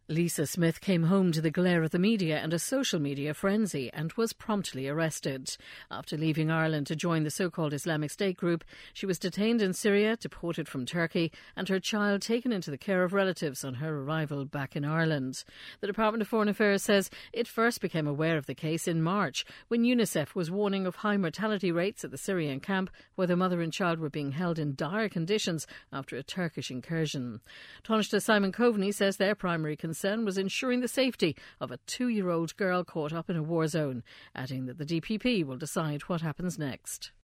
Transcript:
Lisa Smith came home to the glare of the media and a social media frenzy and was promptly arrested. After leaving Ireland to join the so-called Islamic State group, she was detained in Syria, deported from Turkey, and her child taken into the care of relatives on her arrival back in Ireland. The Department of Foreign Affairs says it first became aware of the case in March, when UNICEF was warning of high mortality rates at the Syrian camp, where the mother and child were being held in dire conditions after a Turkish incursion. Taoiseach Simon Coveney says their primary concern was ensuring the safety of a 2-year-old girl caught up in a war zone, adding that the DPP will decide what happens next.